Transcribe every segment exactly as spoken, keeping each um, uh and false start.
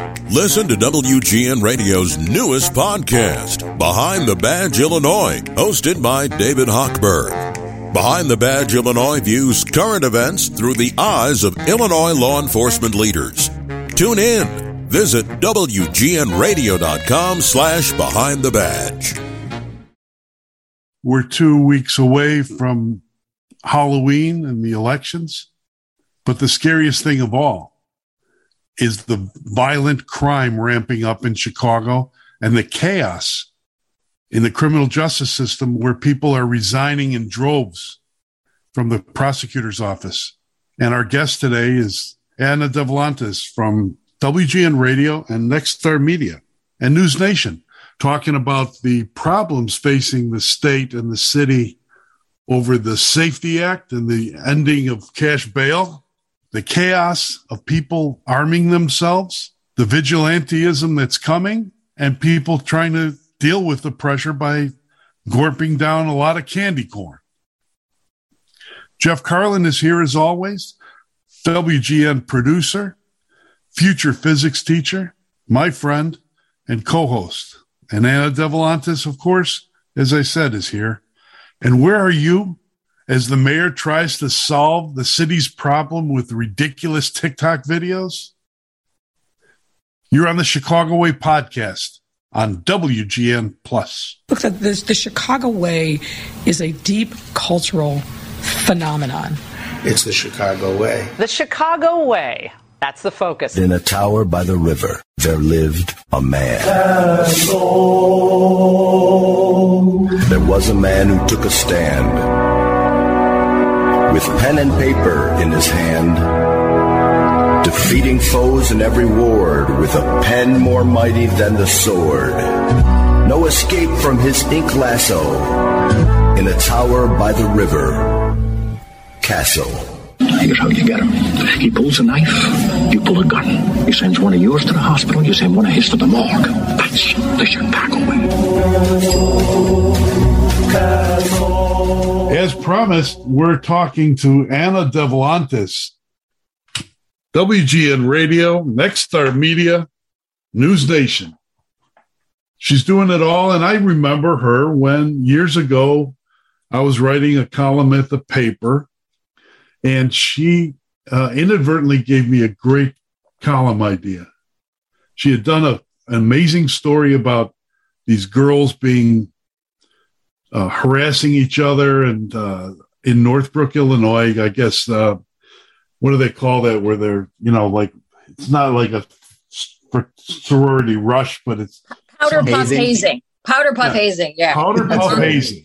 Listen to W G N Radio's newest podcast, Behind the Badge Illinois, hosted by David Hochberg. Behind the Badge Illinois views current events through the eyes of Illinois law enforcement leaders. Tune in. Visit W G N radio dot com slash behind the badge. We're two weeks away from Halloween and the elections, but the scariest thing of all is the violent crime ramping up in Chicago and the chaos in the criminal justice system where people are resigning in droves from the prosecutor's office. And our guest today is Anna Devlantis from W G N Radio and Nexstar Media and News Nation, talking about the problems facing the state and the city over the Safety Act and the ending of cash bail, the chaos of people arming themselves, the vigilantism that's coming, and people trying to deal with the pressure by gorping down a lot of candy corn. Jeff Carlin is here as always, W G N producer, future physics teacher, my friend, and co-host. And Anna Devlantis, of course, as I said, is here. And where are you as the mayor tries to solve the city's problem with ridiculous TikTok videos? You're on the Chicago Way podcast on W G N Plus. Look, the, the Chicago Way is a deep cultural phenomenon. It's the Chicago Way. The Chicago Way. That's the focus. In a tower by the river, there lived a man. There was a man who took a stand with pen and paper in his hand, defeating foes in every ward with a pen more mighty than the sword. No escape from his ink lasso in a tower by the river, Castle. Here's how you get him. He pulls a knife, you pull a gun. He sends one of yours to the hospital, you send one of his to the morgue. That's the Chicago Way. As promised, we're talking to Anna Devlantis, W G N Radio, Nexstar Media, News Nation. She's doing it all, and I remember her when years ago I was writing a column at the paper, and she uh, inadvertently gave me a great column idea. She had done a, an amazing story about these girls being uh, harassing each other, and uh, in Northbrook, Illinois, I guess, uh, what do they call that? Where they're, you know, like, it's not like a sorority rush, but it's powder puff hazing. hazing. Powder puff yeah. hazing, yeah. Powder puff hazing.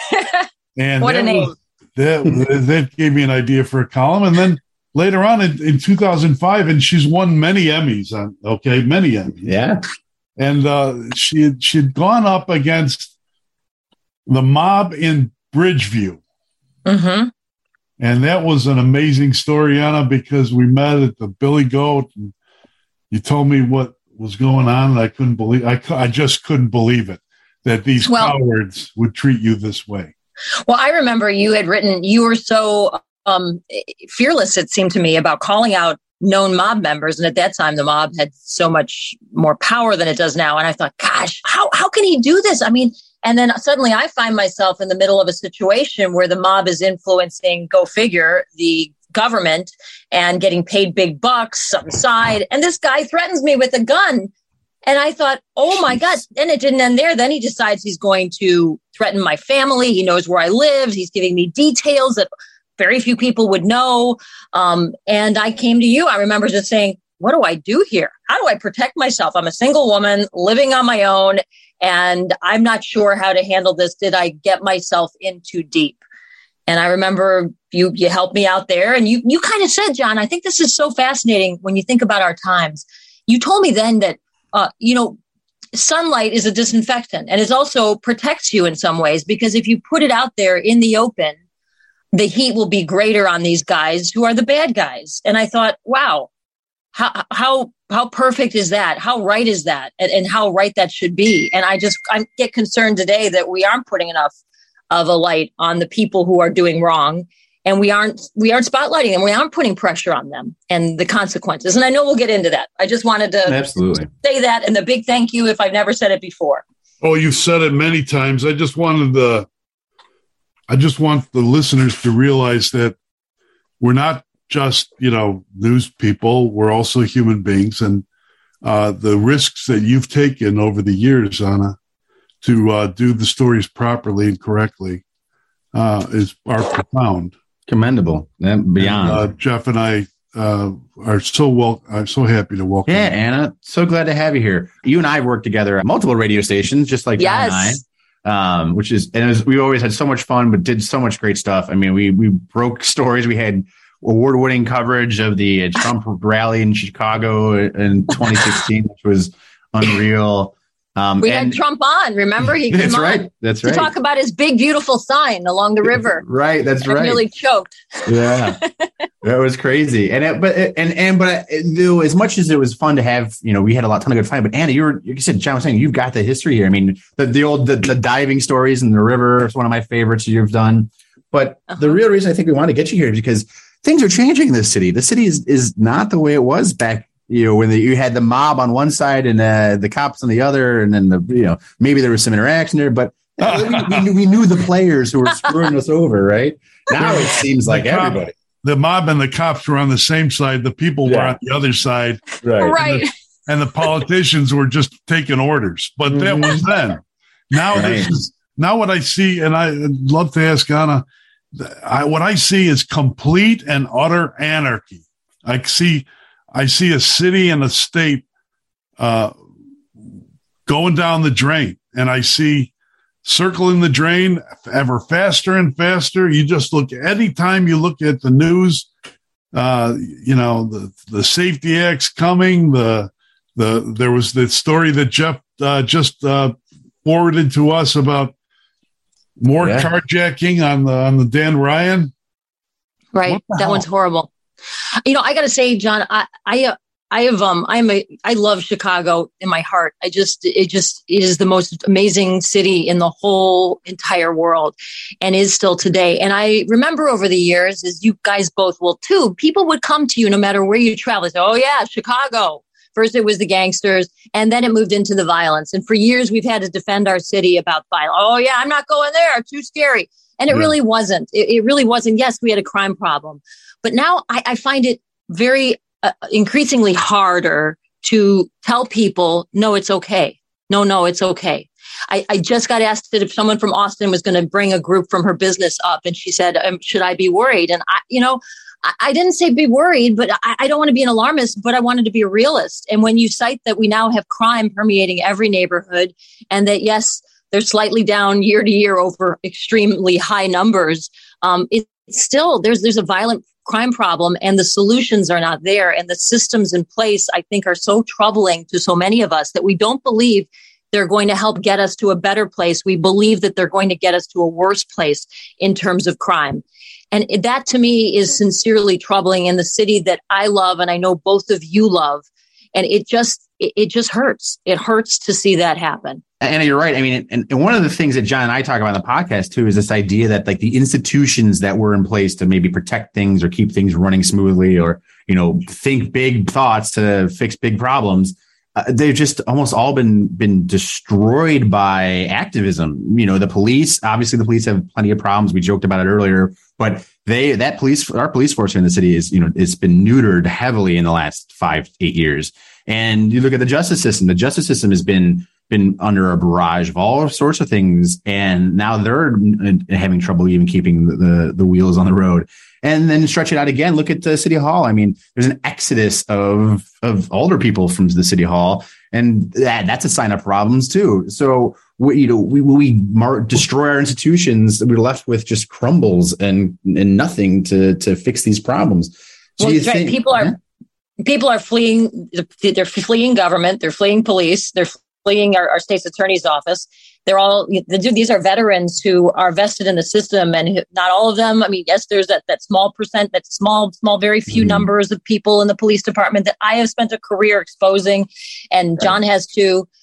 And what a name. Was, That, that gave me an idea for a column. And then later on in, in two thousand five, and she's won many Emmys, on, okay, many Emmys. Yeah. And uh, she had, she'd gone up against the mob in Bridgeview. Mm-hmm. And that was an amazing story, Anna, because we met at the Billy Goat, and you told me what was going on, and I couldn't believe, I, I just couldn't believe it, that these well, cowards would treat you this way. Well, I remember you had written, you were so um, fearless, it seemed to me, about calling out known mob members. And at that time, the mob had so much more power than it does now. And I thought, gosh, how, how can he do this? I mean, and then suddenly I find myself in the middle of a situation where the mob is influencing, go figure, the government and getting paid big bucks on the side. And this guy threatens me with a gun. And I thought, oh, my God. And it didn't end there. Then he decides he's going to threaten my family. He knows where I live. He's giving me details that very few people would know. Um, and I came to you. I remember just saying, what do I do here? How do I protect myself? I'm a single woman living on my own, and I'm not sure how to handle this. Did I get myself in too deep? And I remember you you helped me out there. And you you kind of said, John, I think this is so fascinating when you think about our times. You told me then that Uh, you know, sunlight is a disinfectant, and it also protects you in some ways, because if you put it out there in the open, the heat will be greater on these guys who are the bad guys. And I thought, wow, how how how perfect is that? How right is that? And, and how right that should be. And I just I get concerned today that we aren't putting enough of a light on the people who are doing wrong. and we aren't we aren't spotlighting them. We aren't putting pressure on them and the consequences. And I know we'll get into that. I just wanted to Absolutely. say that, and the big thank you if I've never said it before. Oh, you've said it many times. I just wanted the, I just want the listeners to realize that we're not just, you know, news people. We're also human beings, and uh, the risks that you've taken over the years, Anna, to uh, do the stories properly and correctly uh, is are profound. Commendable. And beyond. And, uh, Jeff and I uh, are so well. I'm so happy to welcome. Yeah, you. Anna, so glad to have you here. You and I have worked together at multiple radio stations, just like John Yes. and I, um, which is, and it was, we always had so much fun, but did so much great stuff. I mean, we we broke stories. We had award-winning coverage of the Trump rally in Chicago in twenty sixteen, which was unreal. Um, We and, had Trump on. Remember, he came That's on right. That's to right. talk about his big, beautiful sign along the river. Right. That's I right. really choked. Yeah, that was crazy. And it, but and and but it, though, as much as it was fun to have, you know, we had a lot ton of good fun. But Anna, you were, like you said, John was saying, you've got the history here. I mean, the the old the, the diving stories in the river is one of my favorites you've done. But Uh-huh. the real reason I think we want to get you here is because things are changing in this city. The city is is not the way it was back. You know, when the, you had the mob on one side and uh, the cops on the other, and then the you know maybe there was some interaction there, but we, we, knew, we knew the players who were screwing us over. Right now, it seems like The cop- everybody. The mob and the cops were on the same side. The people were Yeah. on the other side. Right. Right. And the, and the politicians were just taking orders. But that was then. Now Right. this is now what I see, and I'd love to ask Anna. I, what I see is complete and utter anarchy. I see, I see a city and a state uh, going down the drain, and I see circling the drain ever faster and faster. You just look anytime you look at the news, uh, you know, the, the Safety Act's coming. The, the, there was the story that Jeff uh, just uh, forwarded to us about more Yeah. carjacking on the, on the Dan Ryan. Right. What the That hell? one's horrible. You know, I got to say, John, I, I, uh, I have, um, I'm a, I love Chicago in my heart. I just, it just is the most amazing city in the whole entire world, and is still today. And I remember over the years, as you guys both will too, people would come to you no matter where you travel. They say, oh yeah, Chicago. First it was the gangsters, and then it moved into the violence. And for years we've had to defend our city about violence. Oh yeah, I'm not going there. Too scary. And it Yeah. really wasn't. It, it really wasn't. Yes, we had a crime problem, but now I, I find it very uh, increasingly harder to tell people, no, it's okay. No, no, it's okay. I, I just got asked if someone from Austin was going to bring a group from her business up, and she said, um, should I be worried? And I, you know, I, I didn't say be worried, but I, I don't want to be an alarmist, but I wanted to be a realist. And when you cite that we now have crime permeating every neighborhood, and that, yes, they're slightly down year to year over extremely high numbers, um, it's still, there's, there's a violent crime problem, and the solutions are not there. And the systems in place, I think, are so troubling to so many of us that we don't believe they're going to help get us to a better place. We believe that they're going to get us to a worse place in terms of crime. And that to me is sincerely troubling in the city that I love, and I know both of you love. And it just, it, it just hurts. It hurts to see that happen. Anna, you're right. I mean, and, and one of the things that John and I talk about on the podcast too is this idea that like the institutions that were in place to maybe protect things or keep things running smoothly, or, you know, think big thoughts to fix big problems, uh, they've just almost all been been destroyed by activism. You know, the police, obviously the police have plenty of problems. We joked about it earlier, but they that police, our police force here in the city is, you know, it's been neutered heavily in the last five, eight years. And you look at the justice system. The justice system has been been under a barrage of all sorts of things, and now they're having trouble even keeping the, the, the wheels on the road. And then stretch it out again. Look at the city hall. I mean, there's an exodus of of older people from the city hall, and that, that's a sign of problems too. So we, you know, we we mar- destroy our institutions, we're left with just crumbles and and nothing to to fix these problems. So Well, you that's right. think- People are yeah. people are fleeing. They're fleeing government. They're fleeing police. They're fleeing our, our state's attorney's office. They're all, these are veterans who are vested in the system, and who, not all of them. I mean, yes, there's that, that small percent, that small, small, very few mm-hmm. numbers of people in the police department that I have spent a career exposing, and John has too.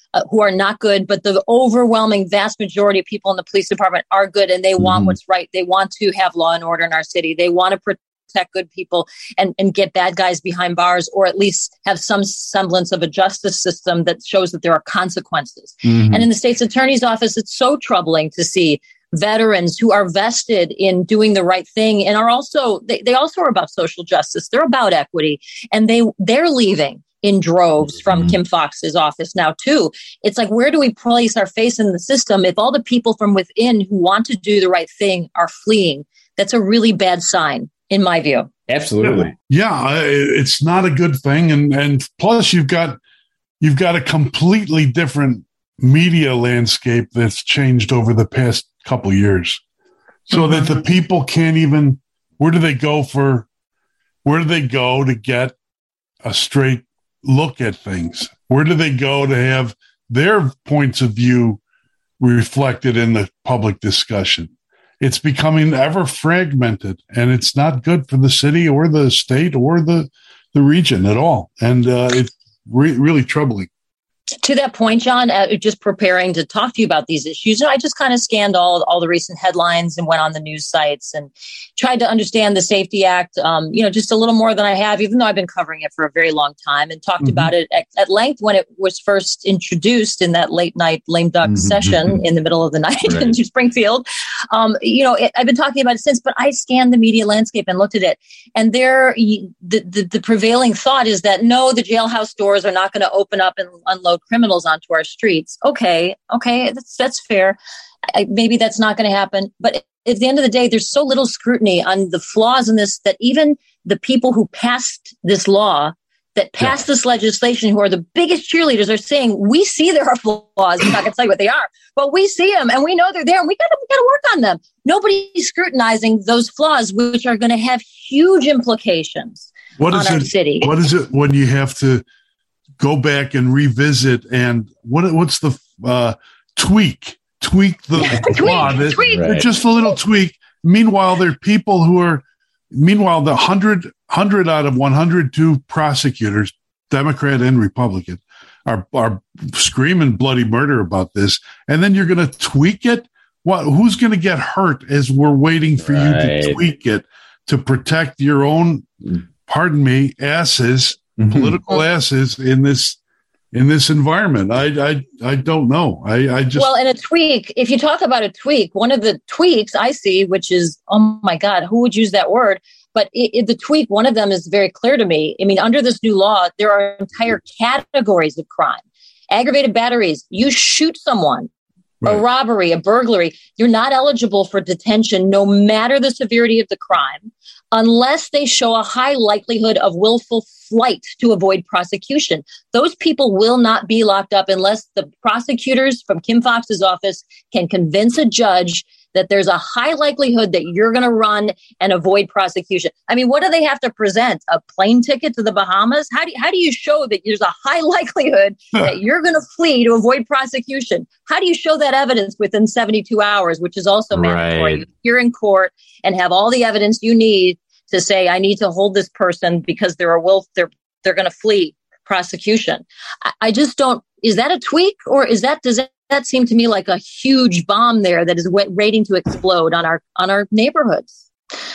uh, who are not good, but the overwhelming vast majority of people in the police department are good, and they mm-hmm. want what's right. They want to have law and order in our city. They want to protect good people and, and get bad guys behind bars, or at least have some semblance of a justice system that shows that there are consequences. Mm-hmm. And in the state's attorney's office, it's so troubling to see veterans who are vested in doing the right thing and are also, they, they also are about social justice. They're about equity, and they, they're leaving in droves from mm-hmm. Kim Foxx's office now too. It's like, where do we place our face in the system if all the people from within who want to do the right thing are fleeing? That's a really bad sign, in my view. Absolutely. Yeah, it's not a good thing. And, and plus you've got, you've got a completely different media landscape that's changed over the past couple of years, so mm-hmm. that the people can't even, where do they go for, where do they go to get a straight look at things? Where do they go to have their points of view reflected in the public discussion? It's becoming ever fragmented, and it's not good for the city or the state or the, the region at all. And uh, it's re- really troubling. To that point, John, uh, just preparing to talk to you about these issues, I just kind of scanned all all the recent headlines and went on the news sites and tried to understand the Safety Act, um, you know, just a little more than I have, even though I've been covering it for a very long time, and talked mm-hmm. about it at, at length when it was first introduced in that late night lame duck mm-hmm. session in the middle of the night right. in Springfield. Um, you know, it, I've been talking about it since, but I scanned the media landscape and looked at it, and there, the, the, the prevailing thought is that no, the jailhouse doors are not going to open up and unload criminals onto our streets. Okay, okay, that's that's fair. I, maybe that's not going to happen. But at the end of the day, there's so little scrutiny on the flaws in this that even the people who passed this law, that passed yeah. this legislation, who are the biggest cheerleaders, are saying, we see there are flaws. I'm not going to tell you what they are, but we see them and we know they're there, and we got to we got to work on them. Nobody's scrutinizing those flaws, which are going to have huge implications what on is our it, city. What is it when you have to go back and revisit, and what what's the uh, tweak? Tweak the tweak, law. tweak. Right. Just a little tweak. Meanwhile, there are people who are, meanwhile, the one hundred, one hundred out of one hundred two prosecutors, Democrat and Republican, are, are screaming bloody murder about this. And then you're going to tweak it? What? Who's going to get hurt as we're waiting for right. you to tweak it to protect your own, pardon me, asses? Mm-hmm. Political asses in this in this environment. I I I don't know. I, I just well, in a tweak, if you talk about a tweak, one of the tweaks I see, which is, oh my God, who would use that word? But it, it, the tweak, one of them is very clear to me. I mean, under this new law, there are entire categories of crime. Aggravated batteries, you shoot someone. Right. A robbery, a burglary, you're not eligible for detention, no matter the severity of the crime, unless they show a high likelihood of willful flight to avoid prosecution. Those people will not be locked up unless the prosecutors from Kim Foxx's office can convince a judge that there's a high likelihood that you're going to run and avoid prosecution. I mean, what do they have to present? A plane ticket to the Bahamas? How do you, how do you show that there's a high likelihood that you're going to flee to avoid prosecution? How do you show that evidence within seventy-two hours, which is also mandatory? Right. You're in court and have all the evidence you need to say, I need to hold this person because they're a wolf. They're they're going to flee prosecution. I, I just don't. Is that a tweak, or is that does that? That seemed to me like a huge bomb there that is waiting to explode on our on our neighborhoods.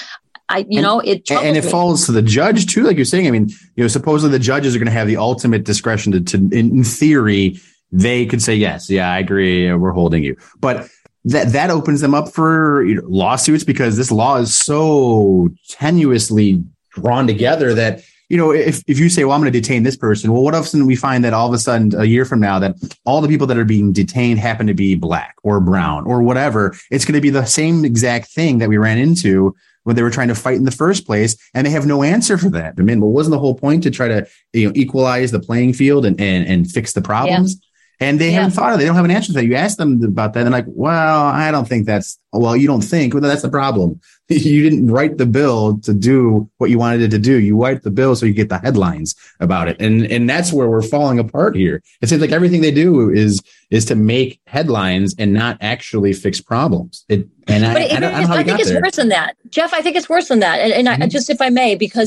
I, you and, know, it and it me. falls to the judge too, like you're saying. I mean, you know, supposedly the judges are going to have the ultimate discretion to, to, in theory, they could say yes, yeah, I agree, we're holding you, but that that opens them up for, you know, lawsuits, because this law is so tenuously drawn together that, you know, if, if you say, well, I'm going to detain this person, well, what if we find that all of a sudden a year from now that all the people that are being detained happen to be black or brown or whatever, it's going to be the same exact thing that we ran into when they were trying to fight in the first place, and they have no answer for that. I mean, well, wasn't the whole point to try to, you know, equalize the playing field and, and, and fix the problems? Yeah. And they yeah. haven't thought of it. They don't have an answer to that. You ask them about that, and they're like, well, I don't think that's, well, you don't think, well, that's the problem. You didn't write the bill to do what you wanted it to do. You write the bill so you get the headlines about it. And and that's where we're falling apart here. It seems like everything they do is is to make headlines and not actually fix problems. It, and I, but it, I, don't, I, don't know how I think it's there. worse than that. Jeff, I think it's worse than that. And, and mm-hmm. I, just if I may, because yeah.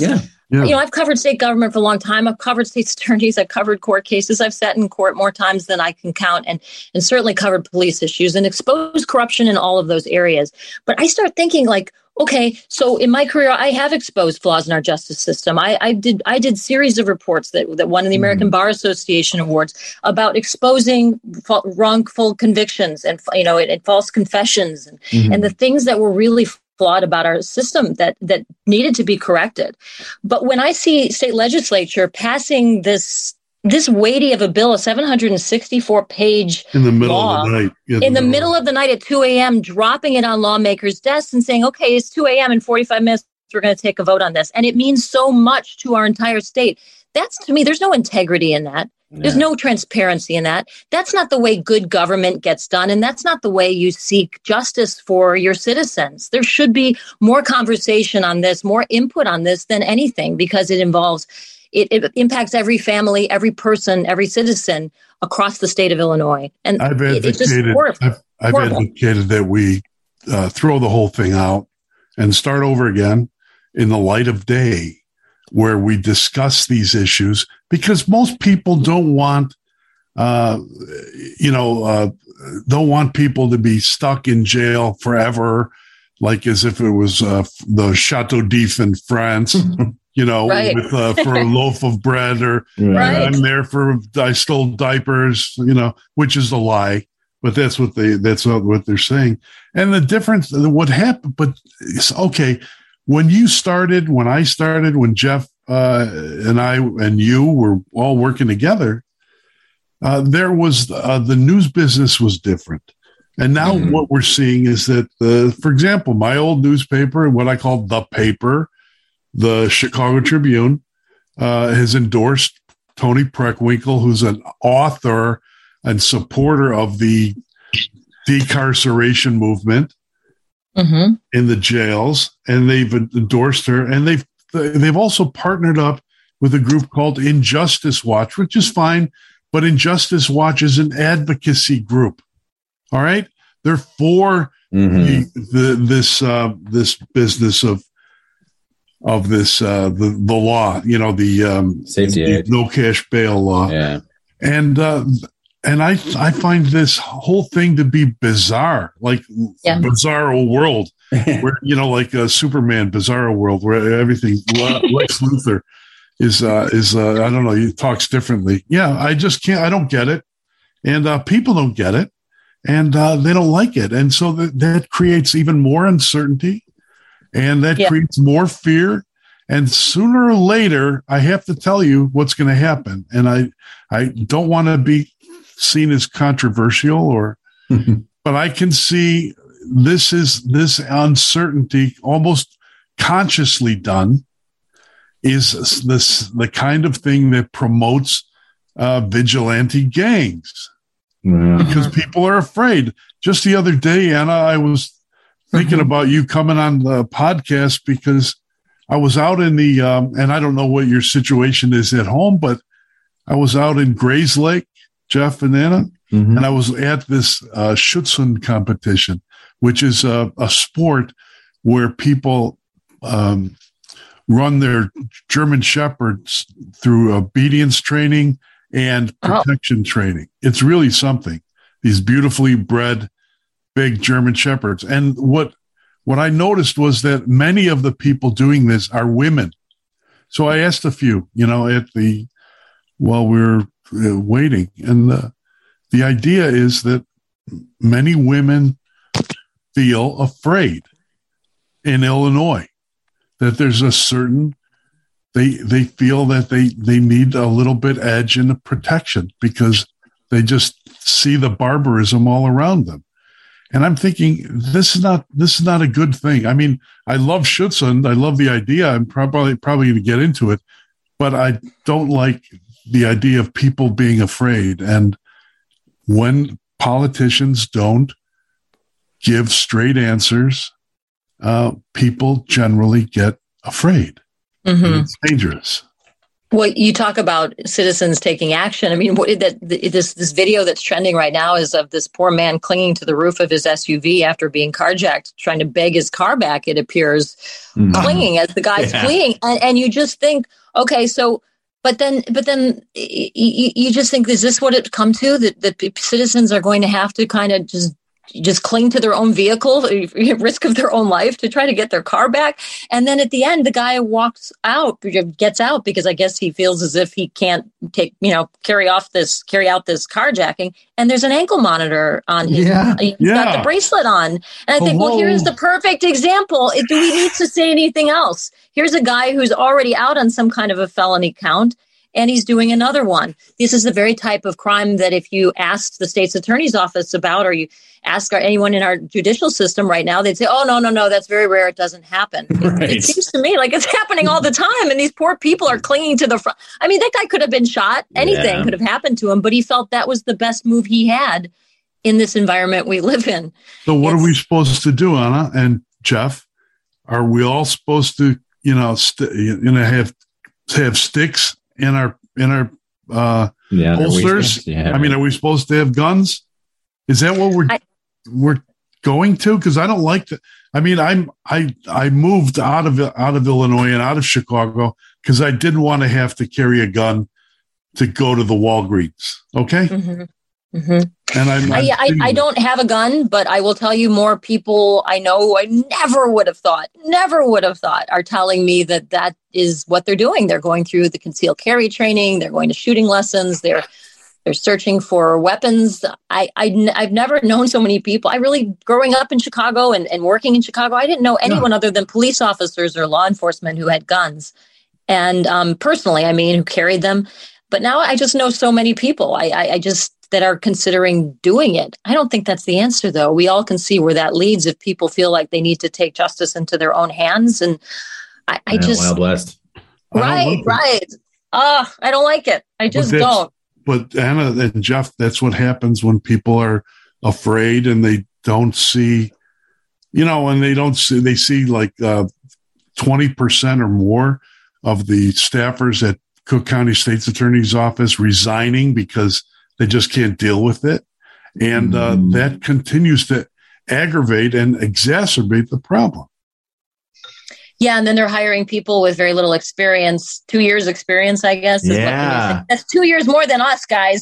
Yeah. You know, I've covered state government for a long time. I've covered state attorneys. I've covered court cases. I've sat in court more times than I can count, and, and certainly covered police issues and exposed corruption in all of those areas. But I start thinking like, okay, so in my career, I have exposed flaws in our justice system. I, I did I did series of reports that, that won the American mm. Bar Association awards about exposing fa- wrongful convictions and, you know, and, and false confessions and, mm-hmm. and the things that were really flawed about our system that that needed to be corrected. But when I see state legislature passing this this weighty of a bill, a seven hundred sixty-four page in the middle law, of the night, in, in the middle of the night at two a.m., dropping it on lawmakers' desks and saying, okay, it's two a.m. in forty-five minutes, we're going to take a vote on this. And it means so much to our entire state. That's, to me, there's no integrity in that. Yeah. There's no transparency in that. That's not the way good government gets done. And that's not the way you seek justice for your citizens. There should be more conversation on this, more input on this than anything, because it involves, it, it impacts every family, every person, every citizen across the state of Illinois. And I've advocated, it's just horrible. I've, I've advocated that we uh, throw the whole thing out and start over again in the light of day, where we discuss these issues, because most people don't want, uh, you know, uh, don't want people to be stuck in jail forever, like as if it was uh, the Chateau d'If in France, you know, right. with, uh, for a loaf of bread, or right. I'm there for, I stole diapers, you know, which is a lie, but that's what they, that's what they're saying. And the difference, what happened, but it's okay. When you started, when I started, when Jeff uh, and I and you were all working together, uh, there was uh, the news business was different. And now mm-hmm. what we're seeing is that, uh, for example, my old newspaper, what I call the paper, the Chicago Tribune, uh, has endorsed Tony Preckwinkle, who's an author and supporter of the decarceration movement. Mm-hmm. in the jails, and they've endorsed her, and they've they've also partnered up with a group called Injustice Watch, which is fine, but Injustice Watch is an advocacy group. All right, they're for mm-hmm. the, the, this uh, this business of of this uh, the the law, you know, the um, safety the act. No cash bail law, yeah, and. Uh, And I I find this whole thing to be bizarre, like yeah. Bizarro World, where, you know, like a Superman Bizarro World, where everything, Lex Luthor is, uh, is uh, I don't know, he talks differently. Yeah, I just can't, I don't get it. And uh, people don't get it, and uh, they don't like it. And so that, that creates even more uncertainty, and that yeah. creates more fear. And sooner or later, I have to tell you what's going to happen. And I, I don't want to be seen as controversial, or mm-hmm. but I can see this is this uncertainty, almost consciously done, is this the kind of thing that promotes uh, vigilante gangs, yeah. because people are afraid. Just the other day, Anna, I was thinking mm-hmm. about you coming on the podcast, because I was out in the um, and I don't know what your situation is at home, but I was out in Grays Lake, Jeff and Anna, mm-hmm. and I was at this uh, Schutzhund competition, which is a, a sport where people um, run their German Shepherds through obedience training and protection oh. training. It's really something. These beautifully bred, big German Shepherds. And what what I noticed was that many of the people doing this are women. So I asked a few, you know, at the while we were Uh, waiting, and uh, the idea is that many women feel afraid in Illinois, that there's a certain they they feel that they they need a little bit edge in the protection, because they just see the barbarism all around them. And I'm thinking, this is not this is not a good thing. I mean, I love Schutzhund, I love the idea. I'm probably probably going to get into it, but I don't like the idea of people being afraid. And when politicians don't give straight answers, uh, people generally get afraid. Mm-hmm. And it's dangerous. Well, you talk about citizens taking action. I mean, what, that this this video that's trending right now is of this poor man clinging to the roof of his S U V after being carjacked, trying to beg his car back, it appears, mm-hmm. clinging as the guy's yeah. fleeing. And, and you just think, okay, so, but then, but then you, you just think, is this what it come to? That, that citizens are going to have to kind of just just cling to their own vehicle, at risk of their own life, to try to get their car back. And then at the end, the guy walks out, gets out, because I guess he feels as if he can't take, you know, carry off this, carry out this carjacking. And there's an ankle monitor on his, yeah. he's yeah. got the bracelet on. And I think, Hello. well, here's the perfect example. Do we need to say anything else? Here's a guy who's already out on some kind of a felony count, and he's doing another one. This is the very type of crime that if you asked the state's attorney's office about, or you ask our, anyone in our judicial system right now, they'd say, oh, no, no, no, that's very rare. It doesn't happen. Right. It, it seems to me like it's happening all the time. And these poor people are clinging to the front. I mean, that guy could have been shot. Anything yeah. could have happened to him, but he felt that was the best move he had in this environment we live in. So what it's, are we supposed to do, Anna and Jeff? Are we all supposed to, you know, st- you know, have have sticks in our in our uh, yeah, holsters? Yeah, I mean, are we supposed to have guns? Is that what we're I, we're going to? Because I don't like to. I mean, I'm I I moved out of out of Illinois and out of Chicago because I didn't want to have to carry a gun to go to the Walgreens. Okay. Mm-hmm. Mm-hmm. And I'm, I, I, I don't have a gun, but I will tell you, more people I know who I never would have thought, never would have thought, are telling me that that is what they're doing. They're going through the concealed carry training. They're going to shooting lessons. They're they're searching for weapons. I, I I've never known so many people. I really, growing up in Chicago and, and working in Chicago, I didn't know anyone no. other than police officers or law enforcement who had guns. And um, personally, I mean, who carried them. But now I just know so many people. I, I, I just that are considering doing it. I don't think that's the answer, though. We all can see where that leads if people feel like they need to take justice into their own hands. And I, I yeah, just Wild West. Right, right. Oh, I don't like it. I just but don't. But Anna and Jeff, that's what happens when people are afraid and they don't see, you know, and they don't see, they see like uh, twenty percent or more of the staffers at Cook County State's Attorney's Office resigning because they just can't deal with it. And uh, mm. that continues to aggravate and exacerbate the problem. Yeah, and then they're hiring people with very little experience, two years experience, I guess. Is yeah. what that's two years more than us, guys.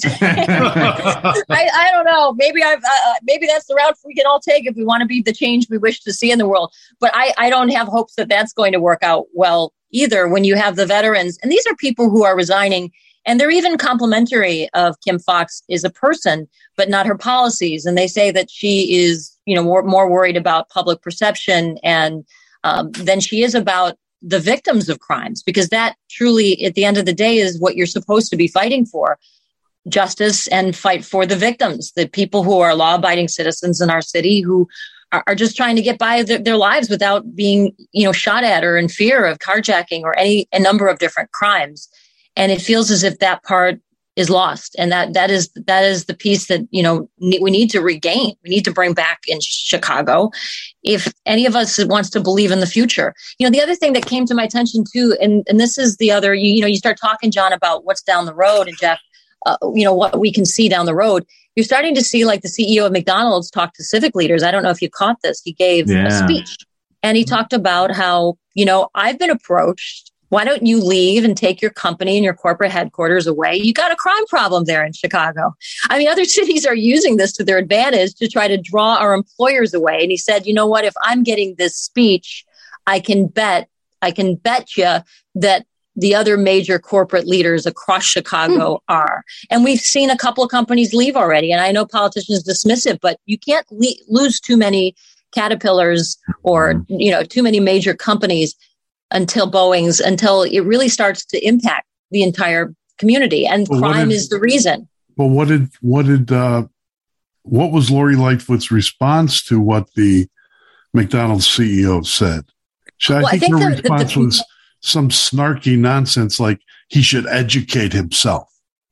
I, I don't know. Maybe I've uh, maybe that's the route we can all take if we want to be the change we wish to see in the world. But I, I don't have hopes that that's going to work out well either when you have the veterans. And these are people who are resigning. And they're even complimentary of Kim Foxx as a person, but not her policies. And they say that she is, you know, more, more worried about public perception and um, than she is about the victims of crimes, because that truly, at the end of the day, is what you're supposed to be fighting for: justice and fight for the victims, the people who are law-abiding citizens in our city who are, are just trying to get by their, their lives without being, you know, shot at or in fear of carjacking or any a number of different crimes. And it feels as if that part is lost. And that that is that is the piece that, you know, ne- we need to regain. We need to bring back in Chicago if any of us wants to believe in the future. You know, the other thing that came to my attention, too, and, and this is the other, you, you know, you start talking, John, about what's down the road, and Jeff, uh, you know, what we can see down the road. You're starting to see, like, the C E O of McDonald's talk to civic leaders. I don't know if you caught this. He gave yeah. a speech, and he talked about how, you know, I've been approached. Why don't you leave and take your company and your corporate headquarters away? You got a crime problem there in Chicago. I mean, other cities are using this to their advantage to try to draw our employers away. And he said, you know what, if I'm getting this speech, I can bet, I can bet you that the other major corporate leaders across Chicago hmm. are. And we've seen a couple of companies leave already. And I know politicians dismiss it, but you can't le- lose too many Caterpillars or, you know, too many major companies until Boeing's, until it really starts to impact the entire community. And well, crime did, is the reason. Well, what did, what did, uh, what was Lori Lightfoot's response to what the McDonald's C E O said? Should, well, I, think I think her the, response the, the, was some snarky nonsense like he should educate himself.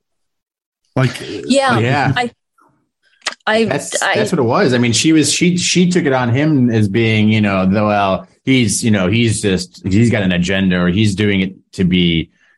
Like, yeah, yeah. I, I, that's, I, that's what it was. I mean, she was, she, she took it on him as being, you know, the, well, he's, you know, he's just, he's got an agenda, or he's doing it to be,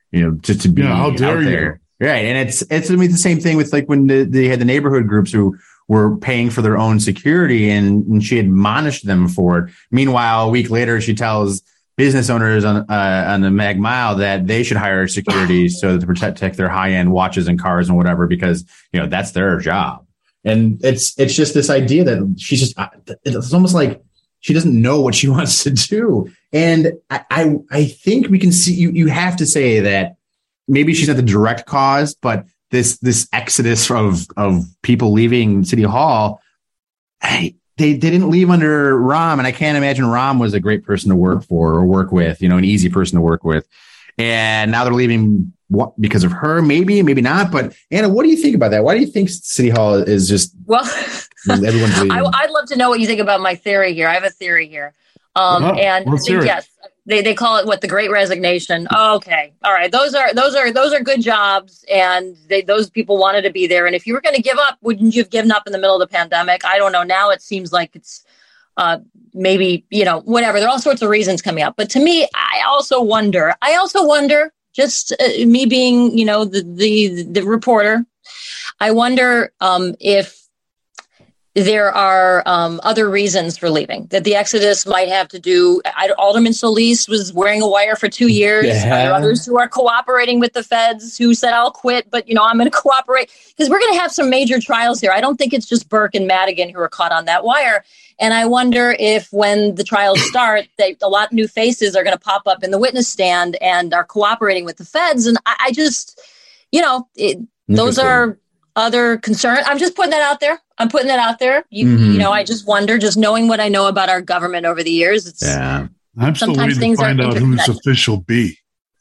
you know, just to be yeah, how dare out you? there. Right. And it's, it's, I mean, the same thing with like when the, they had the neighborhood groups who were paying for their own security and, and she admonished them for it. Meanwhile, a week later, she tells business owners on, uh, on the Mag Mile that they should hire security so to protect, protect their high end watches and cars and whatever, because, you know, that's their job. And it's, it's just this idea that she's just, it's almost like she doesn't know what she wants to do. And I, I, I think we can see, you, you have to say that maybe she's not the direct cause, but this this exodus of of people leaving City Hall, I, they, they didn't leave under Rahm, and I can't imagine Rahm was a great person to work for or work with, you know, an easy person to work with. And now they're leaving what, because of her, maybe, maybe not. But Anna, what do you think about that? Why do you think City Hall is just well? Everyone's leaving? I, I'd love to know what you think about my theory here. I have a theory here, um, oh, and I think yes. They they call it what, the Great Resignation. Oh, okay, all right. Those are those are those are good jobs, and they, those people wanted to be there. And if you were going to give up, wouldn't you have given up in the middle of the pandemic? I don't know. Now it seems like it's uh, maybe, you know, whatever. There are all sorts of reasons coming up. But to me, I also wonder. I also wonder. Just uh, me being, you know, the the the reporter. I wonder um, if there are um, other reasons for leaving, that the exodus might have to do. I, Alderman Solis was wearing a wire for two years. Yeah. There are others who are cooperating with the feds who said, I'll quit, but, you know, I'm going to cooperate, because we're going to have some major trials here. I don't think it's just Burke and Madigan who are caught on that wire. And I wonder if when the trials start, they, a lot of new faces are going to pop up in the witness stand and are cooperating with the feds. And I, I just, you know, it, those are other concerns. I'm just putting that out there. I'm putting that out there. You, mm-hmm. you know, I just wonder, just knowing what I know about our government over the years. It's, yeah. I'm still waiting to find out who's Official B.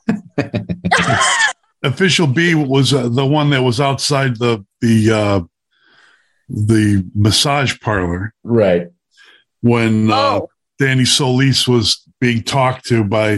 Official B was uh, the one that was outside the the uh, the massage parlor, right? When uh, oh. Danny Solis was being talked to by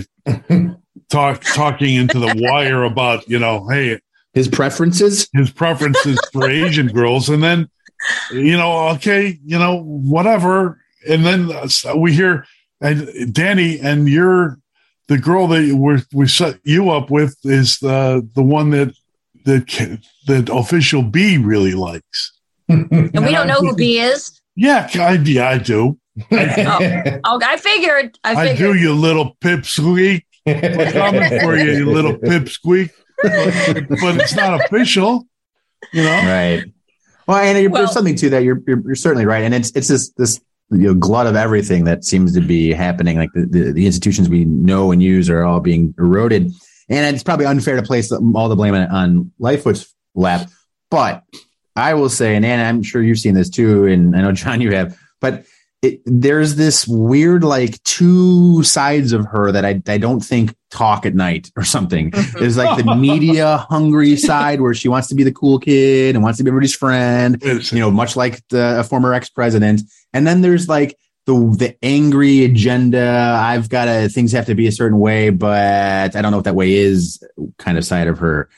talk talking into the wire about, you know, hey, his preferences, his preferences for Asian girls, and then, you know, okay, you know, whatever, and then we hear, and Danny, and you're the girl that we we set you up with is the the one that that that Official B really likes, and, and we don't know who B is. Yeah, I, yeah, I do. I, oh, I figured. I figured. I do, you little pipsqueak. We're coming for you, you little pipsqueak. But, but it's not official, you know. Right. Well, and you're, well, there's something to that. You're, you're you're certainly right, and it's it's this this you know glut of everything that seems to be happening. Like the, the the institutions we know and use are all being eroded, and it's probably unfair to place all the blame on, on Lightfoot's lap. But I will say, and Anna, I'm sure you've seen this too, and I know John, you have, but. It, there's this weird, like, two sides of her that I, I don't think talk at night or something. There's like the media hungry side where she wants to be the cool kid and wants to be everybody's friend, you know, much like the a former ex-president. And then there's like the the angry agenda. I've got to, things have to be a certain way, but I don't know what that way is kind of side of her.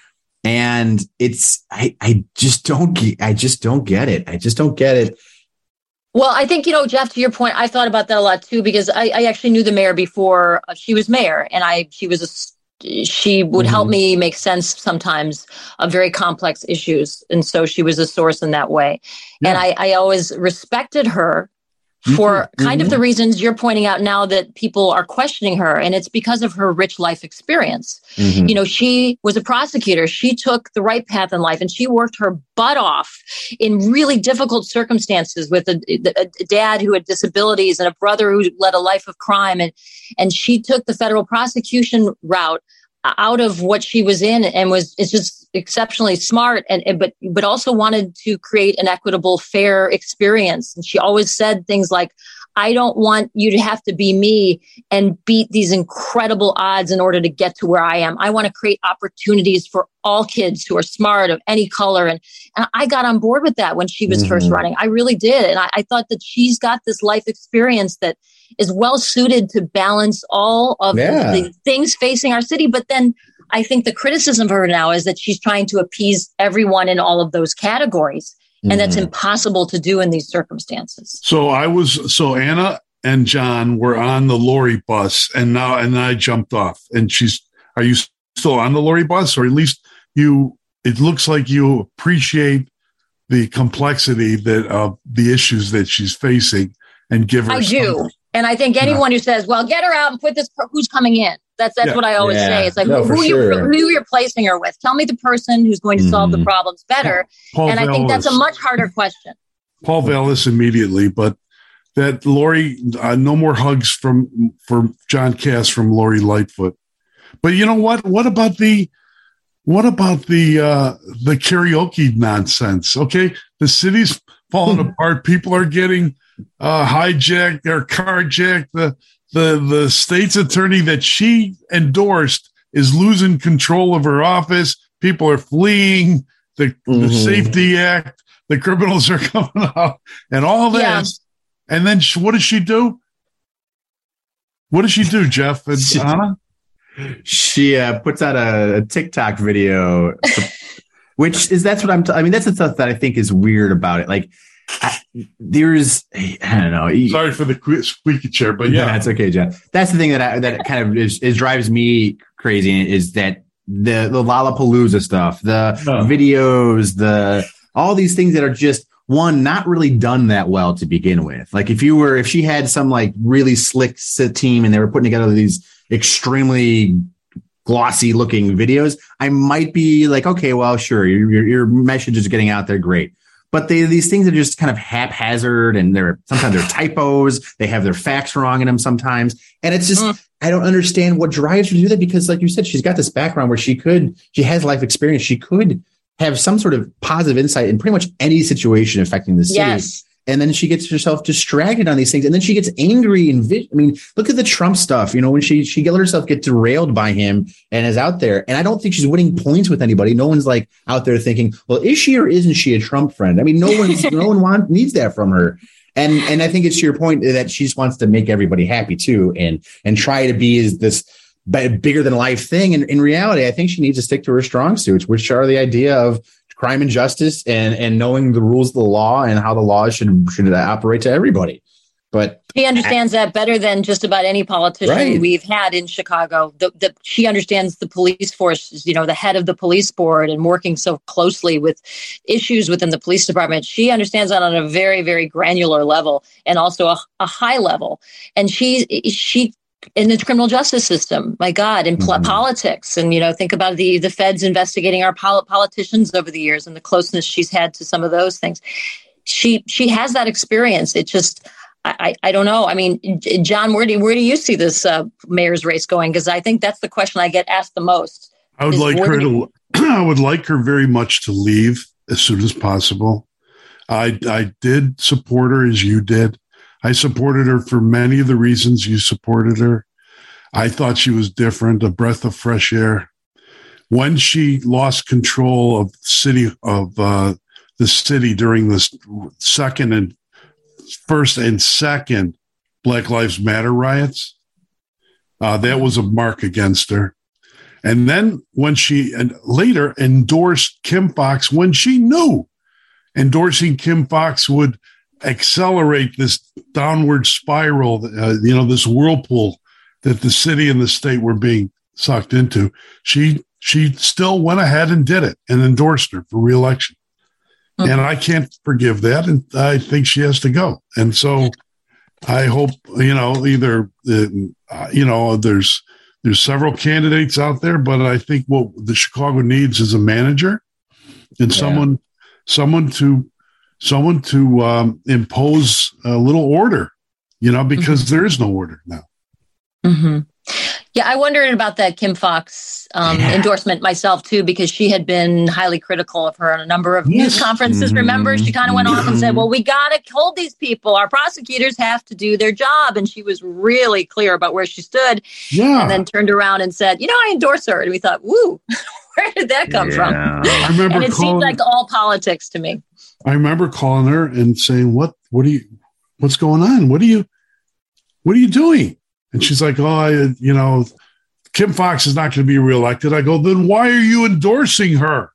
And it's, I, I just don't, I just don't get it. I just don't get it. Well, I think, you know, Jeff, to your point, I thought about that a lot, too, because I, I actually knew the mayor before she was mayor, and I she was a, she would mm-hmm. help me make sense sometimes of very complex issues. And so she was a source in that way. Yeah. And I, I always respected her for mm-hmm. kind of the reasons you're pointing out now that people are questioning her. And it's because of her rich life experience. Mm-hmm. You know, she was a prosecutor. She took the right path in life, and she worked her butt off in really difficult circumstances with a, a dad who had disabilities and a brother who led a life of crime. And, and she took the federal prosecution route out of what she was in, and was is just exceptionally smart, and, and but but also wanted to create an equitable, fair experience. And she always said things like, I don't want you to have to be me and beat these incredible odds in order to get to where I am. I want to create opportunities for all kids who are smart, of any color. And, and I got on board with that when she was mm-hmm. first running. I really did. And I, I thought that she's got this life experience that is well suited to balance all of yeah. the, the things facing our city. But then I think the criticism of her now is that she's trying to appease everyone in all of those categories. And mm-hmm. that's impossible to do in these circumstances. So I was, so Anna and John were on the Lori bus, and now, and I jumped off, and she's, are you still on the Lori bus, or at least you? It looks like you appreciate the complexity that of uh, the issues that she's facing, and give her. I do, something. And I think anyone yeah. who says, "Well, get her out and put this," who's coming in. That's that's yeah. what I always yeah. say. It's like no, who, who, sure. you're, who you're placing her with. Tell me the person who's going to mm. solve the problems better. Paul and I think that's a much harder question. Paul Vallis immediately, but that Lori, uh, no more hugs from for John Cass from Lori Lightfoot. But you know what? What about the what about the uh, the karaoke nonsense? Okay, the city's falling apart. People are getting uh, hijacked or carjacked. The the the state's attorney that she endorsed is losing control of her office. People are fleeing. The, mm-hmm. the Safety Act. The criminals are coming out, and all this. Yeah. And then she, what does she do? What does she do, Jeff and she, Anna? She uh, puts out a, a TikTok video, which is that's what I'm. T- I mean, that's the stuff that I think is weird about it. Like, I, there's, I don't know. Sorry for the squeaky chair, but yeah, that's okay, Jeff. That's the thing that I, that kind of is, is drives me crazy is that the the Lollapalooza stuff, the oh. videos, the all these things that are just. One, not really done that well to begin with. Like if you were, if she had some like really slick team and they were putting together these extremely glossy looking videos, I might be like, okay, well, sure, your your, your message is getting out there, great. But they, these things are just kind of haphazard, and they're sometimes they're typos. They have their facts wrong in them sometimes, and it's just mm. I don't understand what drives her to do that because, like you said, she's got this background where she could, she has life experience, she could. Have some sort of positive insight in pretty much any situation affecting the city. Yes. And then she gets herself distracted on these things. And then she gets angry. And vi- I mean, look at the Trump stuff, you know, when she, she let herself get derailed by him and is out there. And I don't think she's winning points with anybody. No one's like out there thinking, well, is she or isn't she a Trump friend? I mean, no one's, no one wants, needs that from her. And, and I think it's to your point that she just wants to make everybody happy too. And, and try to be as this, bigger than life thing. And in reality, I think she needs to stick to her strong suits, which are the idea of crime and justice and, and knowing the rules of the law and how the law should, should operate to everybody. But she understands that better than just about any politician right. we've had in Chicago. The, the, she understands the police force, you know, the head of the police board and working so closely with issues within the police department. She understands that on a very, very granular level and also a, a high level. And she, she, in the criminal justice system, my God, in pl- mm-hmm. politics. And, you know, think about the the feds investigating our pol- politicians over the years and the closeness she's had to some of those things. She she has that experience. It just, I, I, I don't know. I mean, John, where do, where do you see this uh, mayor's race going? Because I think that's the question I get asked the most. I would like her to, I would like her very much to leave as soon as possible. I I did support her as you did. I supported her for many of the reasons you supported her. I thought she was different, a breath of fresh air. When she lost control of the city of uh, the city during this second and first and second Black Lives Matter riots, uh, that was a mark against her. And then when she and later endorsed Kim Foxx, when she knew endorsing Kim Foxx would accelerate this downward spiral, uh, you know, this whirlpool that the city and the state were being sucked into. She she still went ahead and did it and endorsed her for re-election. Mm-hmm. And I can't forgive that. And I think she has to go. And so I hope, you know, either, uh, you know, there's there's several candidates out there, but I think what the Chicago needs is a manager and yeah. someone someone to someone to um, impose a little order, you know, because mm-hmm. there is no order now. Mm-hmm. Yeah, I wondered about that Kim Foxx um, yeah. endorsement myself, too, because she had been highly critical of her on a number of yes. news conferences. Mm-hmm. Remember, she kind of went off and said, well, we got to hold these people. Our prosecutors have to do their job. And she was really clear about where she stood yeah. and then turned around and said, you know, I endorse her. And we thought, woo, where did that come yeah. from? I remember and it calling, seemed like all politics to me. I remember calling her and saying, what, what are you, what's going on? What are you, what are you doing? And she's like, oh, I, you know, Kim Foxx is not going to be reelected. I go, then why are you endorsing her?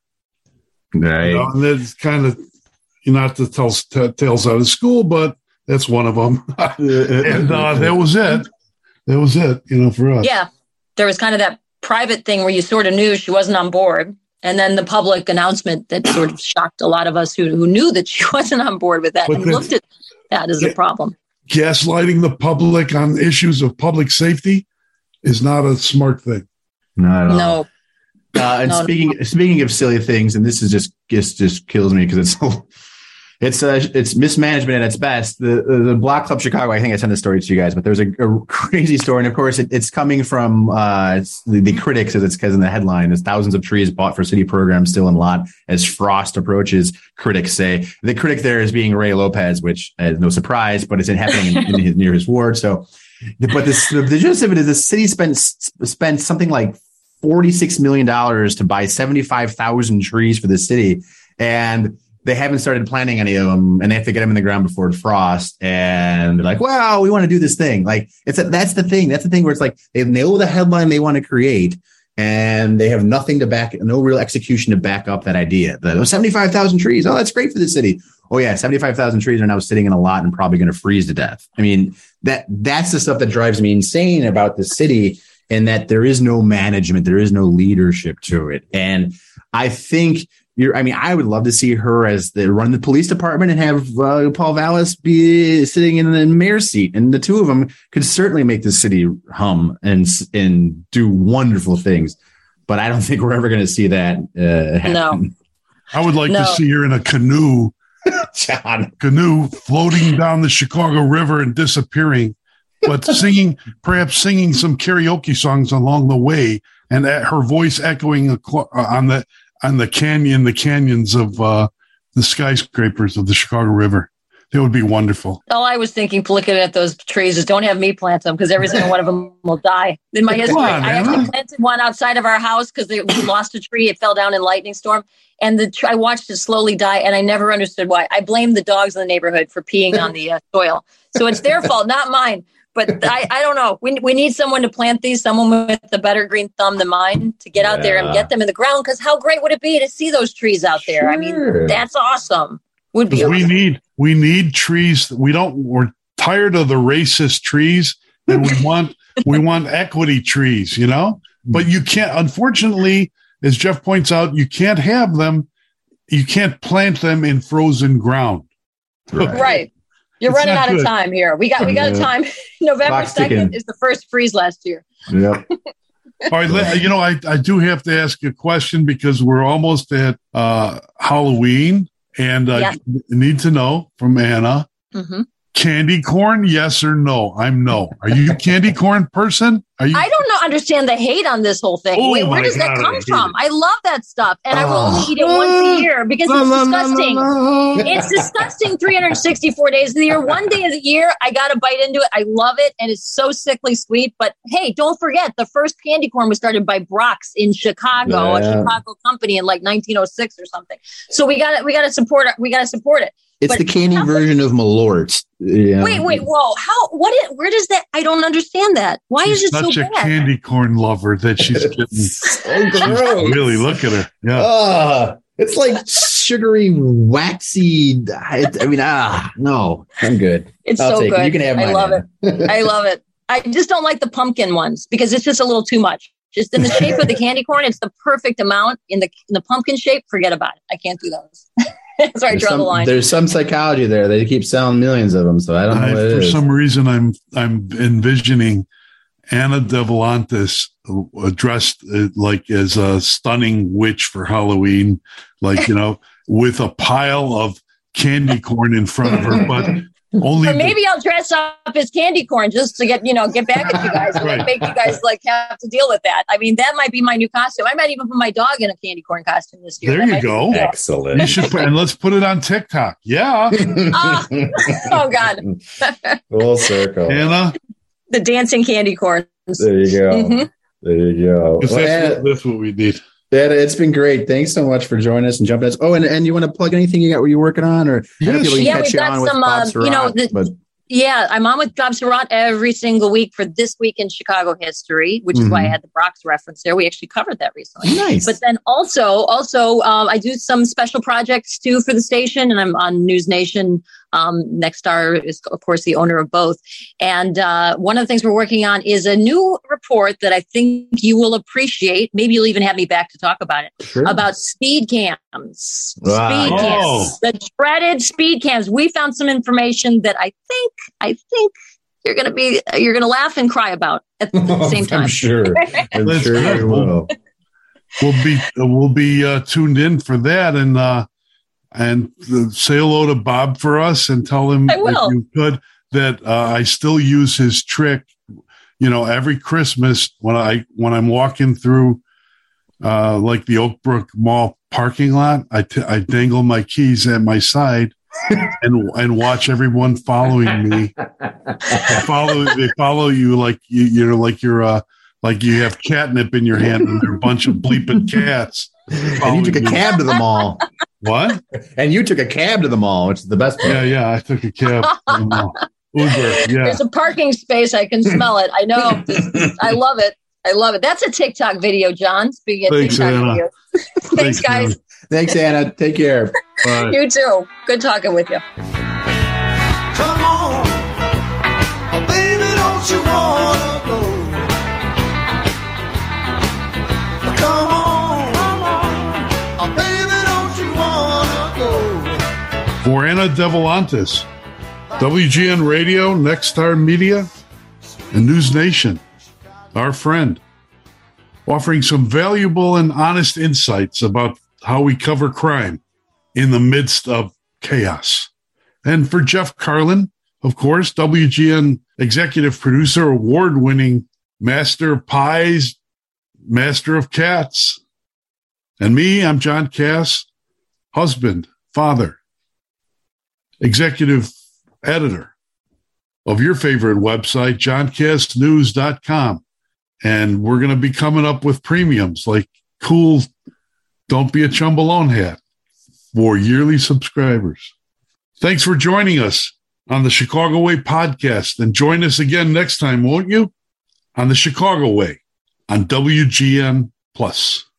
Right. You know, and it's kind of, you know, not to tell t- tales out of school, but that's one of them. and uh, that was it. That was it, you know, for us. Yeah. There was kind of that private thing where you sort of knew she wasn't on board. And then the public announcement that sort of shocked a lot of us who, who knew that she wasn't on board with that But and the- looked at that as a problem. Gaslighting the public on issues of public safety is not a smart thing. Not at all. No. Uh, and No. speaking speaking of silly things, and this is just just just kills me because it's it's uh, it's mismanagement at its best. The the Block Club Chicago. I think I sent this story to you guys, but there's a, a crazy story, and of course it, it's coming from uh, it's the, the critics, as it's because in the headline, there's thousands of trees bought for city programs still in lot as frost approaches. Critics say the critic there is being Ray Lopez, which is no surprise, but it's happening in, in his, near his ward. So, but this the, the gist of it is the city spent spent something like forty-six million dollars to buy seventy-five thousand trees for the city. And they haven't started planting any of them, and they have to get them in the ground before frost. And they're like, wow, we want to do this thing. Like it's a, that's the thing. That's the thing where it's like, they know the headline they want to create and they have nothing to back, no real execution to back up that idea. The oh, seventy-five thousand trees. Oh, that's great for the city. Oh yeah. seventy-five thousand trees are now sitting in a lot and probably going to freeze to death. I mean, that that's the stuff that drives me insane about the city. And that there is no management, there is no leadership to it. And I think you're, I mean, I would love to see her as the run the police department and have uh, Paul Vallis be sitting in the mayor's seat. And the two of them could certainly make the city hum and, and do wonderful things. But I don't think we're ever going to see that uh, happen. No. I would like No. to see her in a canoe, John. canoe floating down the Chicago River and disappearing, but singing, perhaps singing some karaoke songs along the way, and uh, her voice echoing aclo- uh, on the on the canyon, the canyons of uh, the skyscrapers of the Chicago River. It would be wonderful. All I was thinking, looking at those trees, is don't have me plant them because every single one of them will die. In my history, on, I Anna. actually planted one outside of our house because we lost a tree. It fell down in lightning storm. And the tr- I watched it slowly die, and I never understood why. I blame the dogs in the neighborhood for peeing on the uh, soil. So it's their fault, not mine. But I, I don't know. We we need someone to plant these, someone with a better green thumb than mine to get out there and get them in the ground. Because how great would it be to see those trees out there? Sure. I mean, that's awesome. Would be. We awesome. need we need trees. We don't. We're tired of the racist trees, and we want we want equity trees. You know, but you can't. Unfortunately, as Jeff points out, you can't have them. You can't plant them in frozen ground. Right. Right. You're It's running not out of good. time here. We got we got a Yeah. time. November Clock's ticking. second is the first freeze last year. Yep. All right, let, you know, I, I do have to ask a question because we're almost at uh, Halloween, and I Yes. need to know from Anna: Mm-hmm. candy corn, yes or no? I'm no. Are you a candy corn person? Are you? I don't know, understand the hate on this whole thing. Oh Wait, my where does that God, I come hate from? it. I love that stuff, and I will Oh. only eat it once a year because La, it's la, la, disgusting. la, la. It's disgusting three hundred sixty-four days of the year. One day of the year, I got to bite into it. I love it, and it's so sickly sweet. But hey, don't forget, the first candy corn was started by Brock's in Chicago, Yeah. a Chicago company in like nineteen oh six or something. So we got to we got to support it. We got to support it. It's But the candy how- version of Malort's. Yeah. Wait, wait, whoa! How? What? Is, where does that? I don't understand that. Why She's is it so such a bad? candy corn lover that she's getting. So gross. Really, look at her. Yeah. Ah, it's like sugary, waxy. I, I mean, ah, no, I'm good. It's I'll so take it. good. You can have I mine, love Anna. it. I love it. I just don't like the pumpkin ones because it's just a little too much. Just in the shape of the candy corn, it's the perfect amount. In the in the pumpkin shape, forget about it. I can't do those. That's where I There's draw some, the line. there's some psychology there. They keep selling millions of them, so I don't know I, what it for is. some reason, I'm I'm envisioning Anna De Volantis uh, dressed uh, like as a stunning witch for Halloween, like you know, with a pile of candy corn in front of her, but only Or the- maybe I'll dress up as candy corn just to get, you know, get back at you guys and Right. then make you guys like have to deal with that. I mean, that might be my new costume. I might even put my dog in a candy corn costume this year. There That you might be go. cool. Excellent. you should put, and let's put it on TikTok. Yeah, Ah, oh God, Full circle. Anna, the dancing candy corns. There you go. Mhm. There you go. 'cause Well, that's, Anna, what, that's what we need. Anna, it's been great. Thanks so much for joining us and jumping us. Oh, and, and you want to plug anything you got? Were you working on, or I know Yes. people can Yeah, catch we've you got on with some, Bob uh, you know, Surratt, the- but Yeah, I'm on with Bob Surratt every single week for This Week in Chicago History, which is Mhm. why I had the Brock's reference there. We actually covered that recently. nice. But then also, also, um, I do some special projects too for the station, and I'm on News Nation Um, Nexstar is, of course, the owner of both. And uh, one of the things we're working on is a new report that I think you will appreciate. Maybe you'll even have me back to talk about it, sure. about speed cams. Wow. Speed Oh. cams. The dreaded speed cams. We found some information that I think, I think you're going to be, you're going to laugh and cry about at the same time. I'm sure. I'm sure you will. We'll be, we'll be uh, tuned in for that. And, uh, And uh, say hello to Bob for us and tell him if you could that uh, I still use his trick. You know, every Christmas when I when I'm walking through uh, like the Oakbrook Mall parking lot, I, t- I dangle my keys at my side and and watch everyone following me. They follow they follow you like you you're like you're uh, like you have catnip in your hand and they're a bunch of bleeping cats. And you took a cab to the mall. What? And you took a cab to the mall, which is the best part. Yeah, yeah. I took a cab to the mall. Uber, yeah. There's a parking space. I can smell it. I know. I love it. I love it. That's a TikTok video, John. Speaking of Thanks, TikTok Anna. videos. Thanks, Thanks, guys. Anna. Thanks, Anna. Take care. Bye. You too. Good talking with you. Come on, oh, baby, don't you wanna go? Come on, come on, oh, baby, don't you wanna go? For Anna Devolantis, W G N Radio, Nexstar Media, and News Nation, our friend, offering some valuable and honest insights about how we cover crime in the midst of chaos. And for Jeff Carlin, of course, W G N executive producer, award-winning master of pies, master of cats. And me, I'm John Cass, husband, father, executive editor of your favorite website, john cass news dot com. And we're going to be coming up with premiums like cool Don't Be a Chumbalone hat for yearly subscribers. Thanks for joining us on the Chicago Way podcast, and join us again next time, won't you? On the Chicago Way on W G N Plus.